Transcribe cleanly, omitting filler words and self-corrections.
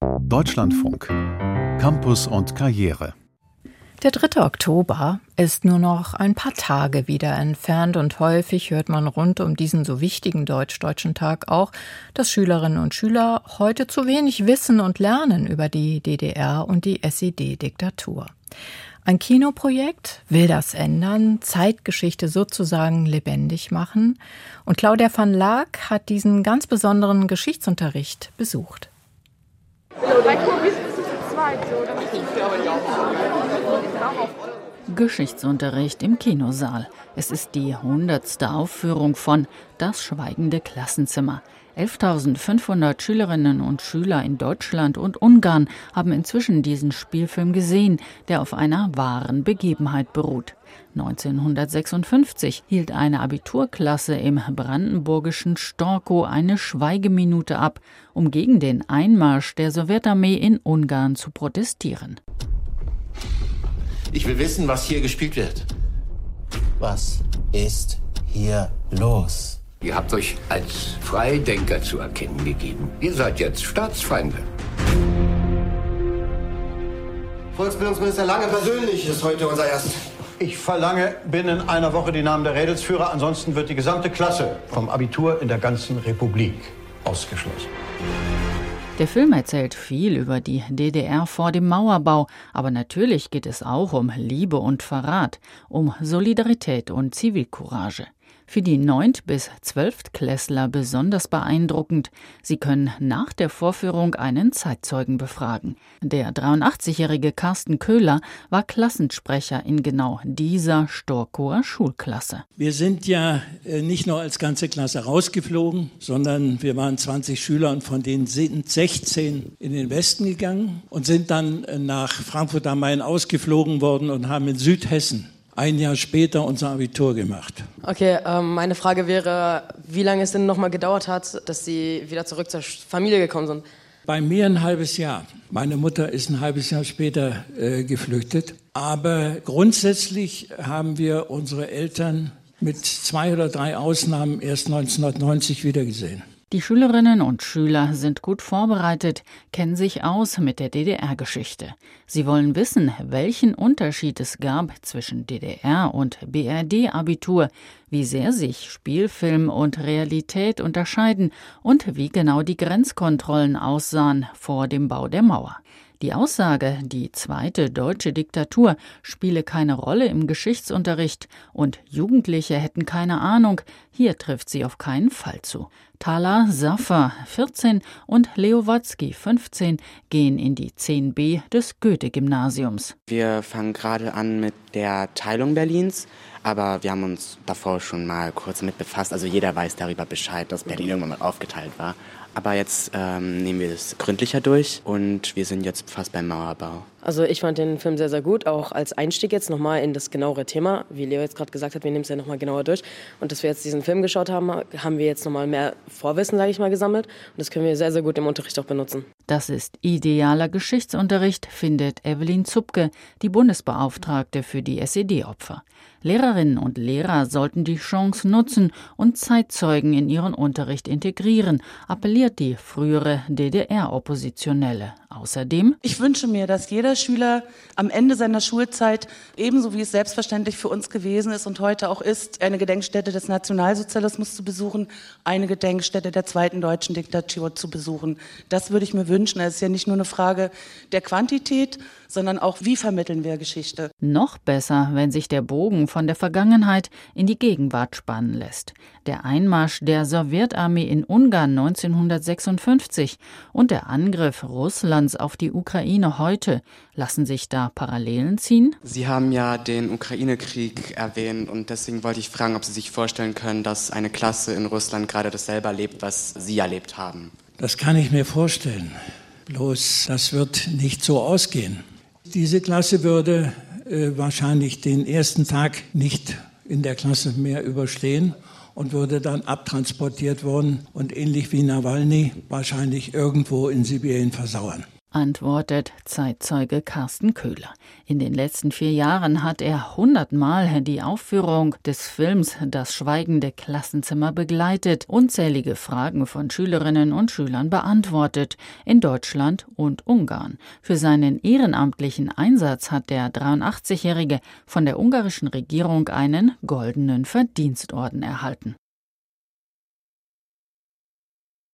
Deutschlandfunk. Campus und Karriere. Der 3. Oktober ist nur noch ein paar Tage wieder entfernt und häufig hört man rund um diesen so wichtigen Deutsch-Deutschen Tag auch, dass Schülerinnen und Schüler heute zu wenig wissen und lernen über die DDR und die SED-Diktatur. Ein Kinoprojekt will das ändern, Zeitgeschichte sozusagen lebendig machen. Und Claudia van Laak hat diesen ganz besonderen Geschichtsunterricht besucht. Geschichtsunterricht im Kinosaal. Es ist die 100. Aufführung von Das schweigende Klassenzimmer. 11.500 Schülerinnen und Schüler in Deutschland und Ungarn haben inzwischen diesen Spielfilm gesehen, der auf einer wahren Begebenheit beruht. 1956 hielt eine Abiturklasse im brandenburgischen Storkow eine Schweigeminute ab, um gegen den Einmarsch der Sowjetarmee in Ungarn zu protestieren. Ich will wissen, was hier gespielt wird. Was ist hier los? Ihr habt euch als Freidenker zu erkennen gegeben. Ihr seid jetzt Staatsfeinde. Volksbildungsminister Lange persönlich ist heute unser Erst. Ich verlange binnen einer Woche die Namen der Rädelsführer. Ansonsten wird die gesamte Klasse vom Abitur in der ganzen Republik ausgeschlossen. Der Film erzählt viel über die DDR vor dem Mauerbau, aber natürlich geht es auch um Liebe und Verrat, um Solidarität und Zivilcourage. Für die 9. bis 12. Klässler besonders beeindruckend. Sie können nach der Vorführung einen Zeitzeugen befragen. Der 83-jährige Carsten Köhler war Klassensprecher in genau dieser Storkower Schulklasse. Wir sind ja nicht nur als ganze Klasse rausgeflogen, sondern wir waren 20 Schüler und von denen sind 16 in den Westen gegangen und sind dann nach Frankfurt am Main ausgeflogen worden und haben in Südhessen ein Jahr später unser Abitur gemacht. Okay, meine Frage wäre, wie lange es denn nochmal gedauert hat, dass Sie wieder zurück zur Familie gekommen sind? Bei mir ein halbes Jahr. Meine Mutter ist ein halbes Jahr später geflüchtet. Aber grundsätzlich haben wir unsere Eltern mit 2 oder 3 Ausnahmen erst 1990 wiedergesehen. Die Schülerinnen und Schüler sind gut vorbereitet, kennen sich aus mit der DDR-Geschichte. Sie wollen wissen, welchen Unterschied es gab zwischen DDR- und BRD-Abitur, wie sehr sich Spielfilm und Realität unterscheiden und wie genau die Grenzkontrollen aussahen vor dem Bau der Mauer. Die Aussage, die zweite deutsche Diktatur spiele keine Rolle im Geschichtsunterricht und Jugendliche hätten keine Ahnung, hier trifft sie auf keinen Fall zu. Thala Saffer, 14, und Leo Watzki, 15, gehen in die 10b des Goethe-Gymnasiums. Wir fangen gerade an mit der Teilung Berlins, aber wir haben uns davor schon mal kurz mit befasst. Also jeder weiß darüber Bescheid, dass Berlin irgendwann mal aufgeteilt war. Aber jetzt nehmen wir es gründlicher durch und wir sind jetzt fast beim Mauerbau. Also ich fand den Film sehr, sehr gut, auch als Einstieg jetzt nochmal in das genauere Thema. Wie Leo jetzt gerade gesagt hat, wir nehmen es ja nochmal genauer durch. Und dass wir jetzt diesen Film geschaut haben, haben wir jetzt nochmal mehr Vorwissen, sage ich mal, gesammelt. Und das können wir sehr, sehr gut im Unterricht auch benutzen. Das ist idealer Geschichtsunterricht, findet Evelyn Zupke, die Bundesbeauftragte für die SED-Opfer. Lehrerinnen und Lehrer sollten die Chance nutzen und Zeitzeugen in ihren Unterricht integrieren, appelliert die frühere DDR-Oppositionelle. Außerdem: Ich wünsche mir, dass jeder Schüler am Ende seiner Schulzeit, ebenso wie es selbstverständlich für uns gewesen ist und heute auch ist, eine Gedenkstätte des Nationalsozialismus zu besuchen, eine Gedenkstätte der zweiten deutschen Diktatur zu besuchen. Das würde ich mir wünschen. Es ist ja nicht nur eine Frage der Quantität, sondern auch, wie vermitteln wir Geschichte. Noch besser, wenn sich der Bogen von der Vergangenheit in die Gegenwart spannen lässt. Der Einmarsch der Sowjetarmee in Ungarn 1956 und der Angriff Russlands auf die Ukraine heute. Lassen sich da Parallelen ziehen? Sie haben ja den Ukraine-Krieg erwähnt und deswegen wollte ich fragen, ob Sie sich vorstellen können, dass eine Klasse in Russland gerade dasselbe erlebt, was Sie erlebt haben. Das kann ich mir vorstellen. Bloß, das wird nicht so ausgehen. Diese Klasse würde wahrscheinlich den ersten Tag nicht in der Klasse mehr überstehen und würde dann abtransportiert worden und ähnlich wie Nawalny wahrscheinlich irgendwo in Sibirien versauern. antwortet Zeitzeuge Carsten Köhler. In den letzten 4 Jahren hat er 100-mal die Aufführung des Films Das schweigende Klassenzimmer begleitet, unzählige Fragen von Schülerinnen und Schülern beantwortet, in Deutschland und Ungarn. Für seinen ehrenamtlichen Einsatz hat der 83-Jährige von der ungarischen Regierung einen goldenen Verdienstorden erhalten.